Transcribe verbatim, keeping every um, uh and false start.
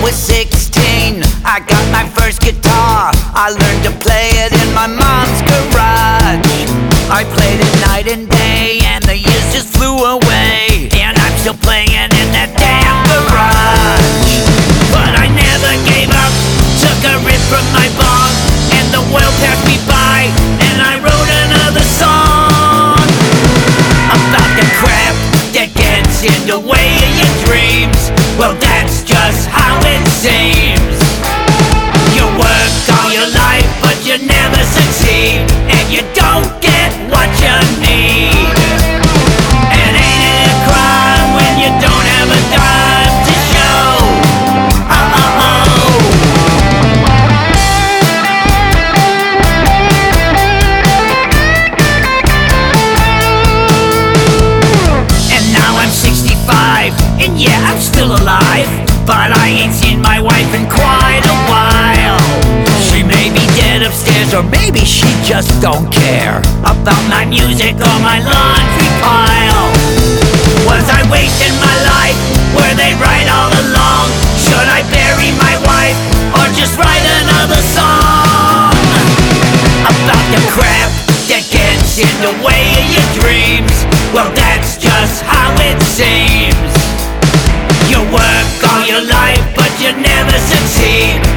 was sixteen, I got my first guitar. I learned to play it in my mom's garage. I played it night and day, and the years just flew away, and I'm still playing in that damn garage. But I never gave up, took a rip from my bong, and the world passed me by, and I wrote another song about the crap that gets in the way of your dreams. Well, that's just how it seems. You work all your life, but you never succeed, and you don't get what you need. And ain't it a crime when you don't have a dime to show? Oh-oh-oh. And now I'm sixty-five, and yeah, I'm still alive, but I ain't seen my wife in quite a while. She may be dead upstairs, or maybe she just don't care about my music or my laundry pile. Was I wasting my life? Were they right all along? Should I bury my wife, or just write another song about the crap that gets in the way of your dreams? Well, that's just how it seems. You work all your life, but you never succeed,